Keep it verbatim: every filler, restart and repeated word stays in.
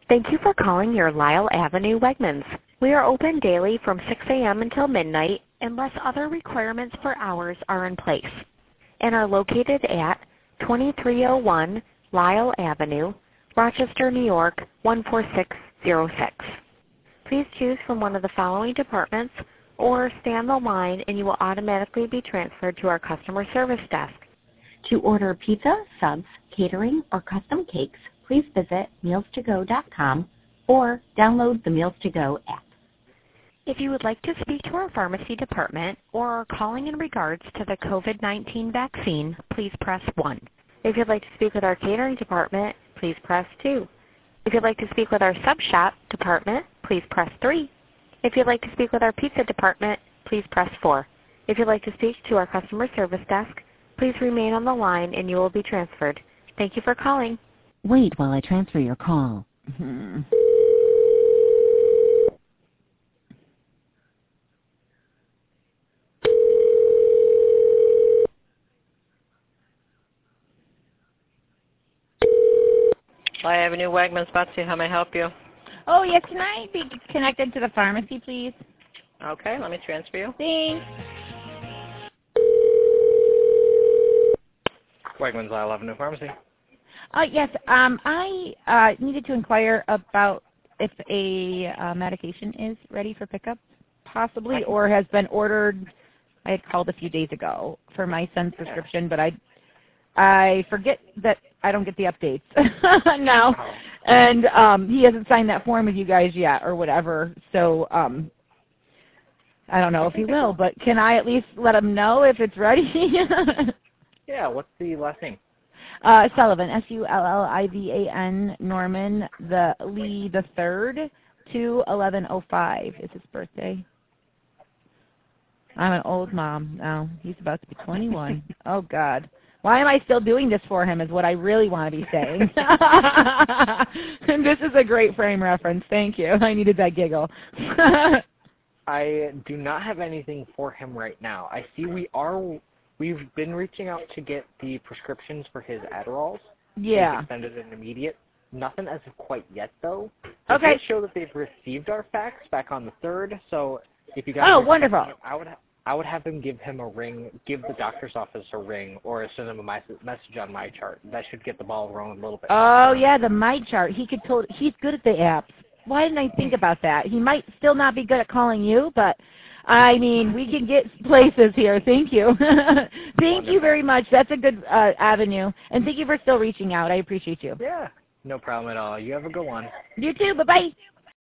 Thank you for calling your Lyle Avenue Wegmans. We are open daily from six a m until midnight unless other requirements for hours are in place, and are located at twenty-three oh one Lyle Avenue, Rochester, New York one four six zero six. Please choose from one of the following departments or stay on the line and you will automatically be transferred to our customer service desk. To order pizza, subs, catering, or custom cakes, please visit meals to go dot com or download the Meals to Go app. If you would like to speak to our pharmacy department or are calling in regards to the COVID nineteen vaccine, please press one. If you'd like to speak with our catering department, please press two. If you'd like to speak with our sub shop department, please press three. If you'd like to speak with our pizza department, please press four. If you'd like to speak to our customer service desk, please remain on the line and you will be transferred. Thank you for calling. Wait while I transfer your call. Mm-hmm. Lyle Avenue Wegmans, Betsy, how may I help you? Oh, yes, can I be connected to the pharmacy, please? Okay, let me transfer you. Thanks. Wegmans, Lyle Avenue Pharmacy. Uh, yes, um, I uh, needed to inquire about if a uh, medication is ready for pickup, possibly, or has been ordered. I had called a few days ago for my son's prescription, but I I forget that I don't get the updates now, and um, he hasn't signed that form with you guys yet or whatever, so um, I don't know if he will, but can I at least let him know if it's ready? Yeah, what's the last name? Uh, Sullivan, S U L L I V A N, Norman, the Lee the third, two eleven oh five is his birthday. I'm an old mom now. He's about to be twenty-one. Oh, God. Why am I still doing this for him is what I really want to be saying. And this is a great frame reference. Thank you. I needed that giggle. I do not have anything for him right now. I see we are, we've been reaching out to get the prescriptions for his Adderalls. Yeah. Extended and immediate. Nothing as of quite yet, though. It Okay. does show that they've received our fax back on the third, so if you guys... Oh, received wonderful. it, I would I would have them give him a ring, give the doctor's office a ring, or send him a message on my chart. That should get the ball rolling a little bit. Oh, yeah, the My Chart. He could totally, he's good at the apps. Why didn't I think about that? He might still not be good at calling you, but, I mean, we can get places here. Thank you. Thank Wonderful. you very much. That's a good uh, avenue. And thank you for still reaching out. I appreciate you. Yeah, no problem at all. You have a good one. You too. Bye-bye.